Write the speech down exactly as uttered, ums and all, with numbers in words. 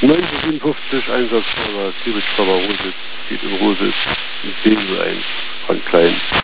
neunzehnhundertsiebenundfünfzig einsatzfähiger Kriebitz Rose, geht in Rose, in Besel ein, Frank Klein.